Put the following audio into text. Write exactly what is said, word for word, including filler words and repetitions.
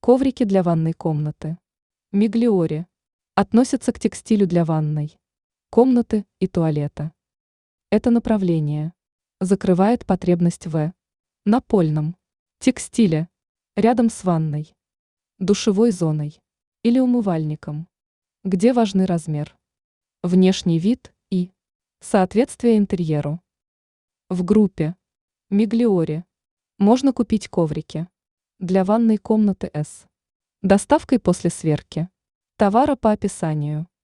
Коврики для ванной комнаты. Миглиори. Относятся к текстилю для ванной комнаты и туалета. Это направление закрывает потребность в напольном текстиле рядом с ванной, душевой зоной или умывальником, где важны размер, внешний вид и соответствие интерьеру. В группе Миглиори можно купить коврики для ванной комнаты с доставкой после сверки товара по описанию.